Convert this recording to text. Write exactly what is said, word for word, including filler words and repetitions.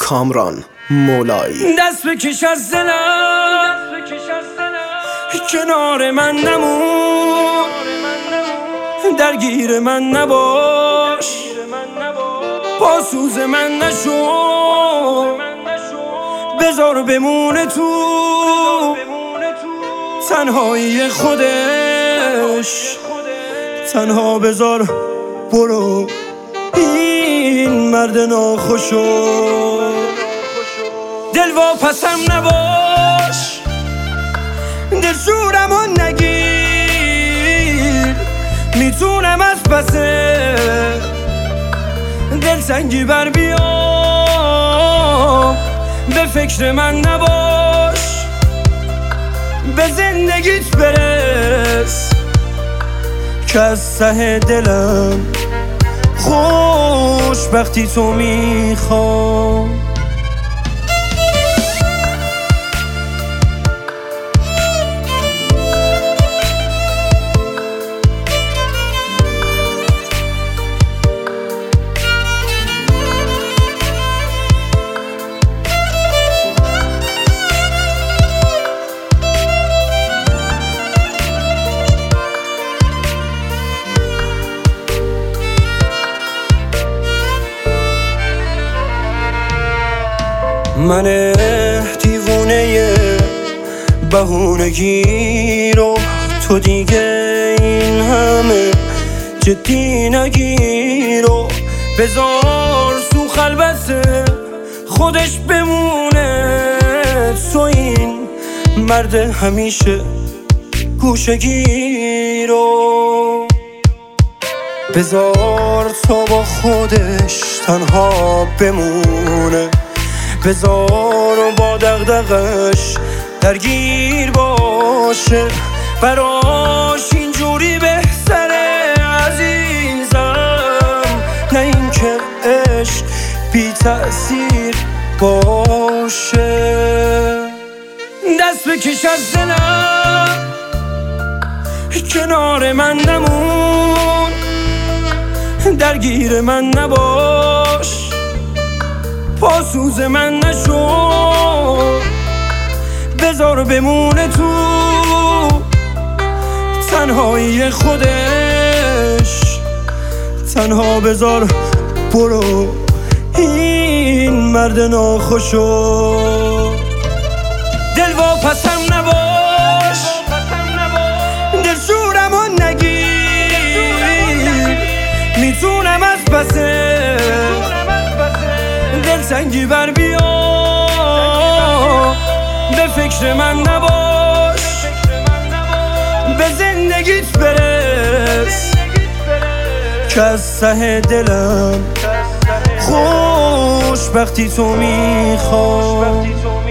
کامران مولایی. دست بکش از دلم کنار من نمون، درگیر من نباش، با سوز من نشو، بذار بمونه تو تنهایی خودش، تنها بذار برو این مرد ناخوشو. دل واپسم نباش، دلشورمو نگیر، میتونم از پسه دل سنگی بر بیام، به فکر من نباش، به زندگیت برس که از ته دلم خوشبختی تو میخوام. من دیوونه بهونگی رو تو دیگه این همه جدی نگیر و بذار تو خلوت خودش بمونه. تو این مرد همیشه گوشگیر رو بذار تا با خودش تنها بمونه، بذار با دغدغش درگیر باشه، براش اینجوری بهتره عزیزم، نه اینکه عشق بی تأثیر باشه. دست بکش از دلم کنار من نمون، درگیر من نباش، پاسوز من نشو، بذار بمونه تو تنهایی خودش، تنها بذار برو این مرد ناخوشو. دل واپسم نباش، دلشورمو نگیر، میتونم از پسه دل سنگی بر بیام، به فکر من نباش، به زندگیت برس که از ته دلم خوشبختی تو میخوام.